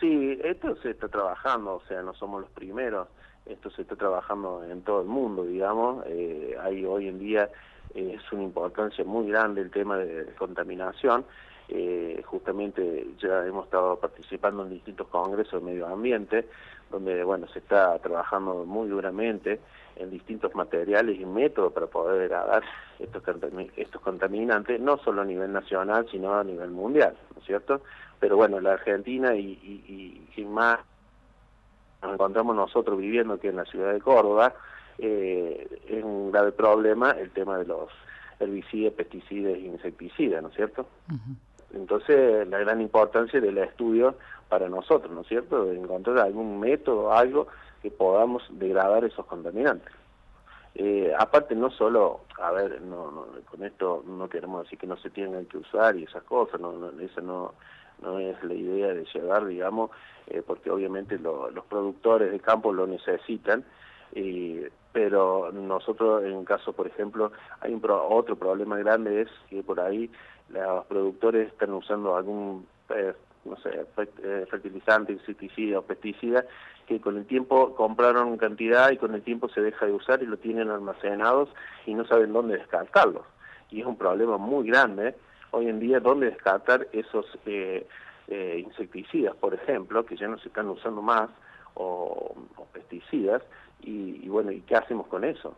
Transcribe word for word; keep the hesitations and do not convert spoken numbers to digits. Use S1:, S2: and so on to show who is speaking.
S1: Sí, esto se está trabajando, o sea, no somos los primeros, esto se está trabajando en todo el mundo, digamos, eh, hay hoy en día eh, es una importancia muy grande el tema de contaminación, eh, justamente ya hemos estado participando en distintos congresos de medio ambiente, donde, bueno, se está trabajando muy duramente en distintos materiales y métodos para poder degradar estos, estos contaminantes, no solo a nivel nacional, sino a nivel mundial, ¿no es cierto? Pero bueno, la Argentina y, y, y, y más nos encontramos nosotros viviendo que en la ciudad de Córdoba, eh, es un grave problema el tema de los herbicidas, pesticidas e insecticidas, ¿no es cierto? Uh-huh. Entonces, la gran importancia del estudio para nosotros, ¿no es cierto?, de encontrar algún método, algo que podamos degradar esos contaminantes. Eh, aparte, no solo, a ver, no, no, con esto no queremos decir que no se tengan que usar y esas cosas, no, no, esa no, no es la idea de llegar, digamos, eh, porque obviamente lo, los productores de campo lo necesitan, eh, pero nosotros, en caso, por ejemplo, hay un pro, otro problema grande, es que por ahí los productores están usando algún, eh, no sé, fertilizante, insecticida o pesticida, que con el tiempo compraron cantidad y con el tiempo se deja de usar y lo tienen almacenados y no saben dónde descartarlos. Y es un problema muy grande, ¿eh? Hoy en día, dónde descartar esos eh, eh, insecticidas, por ejemplo, que ya no se están usando más, o, o pesticidas, y, y bueno, ¿y qué hacemos con eso?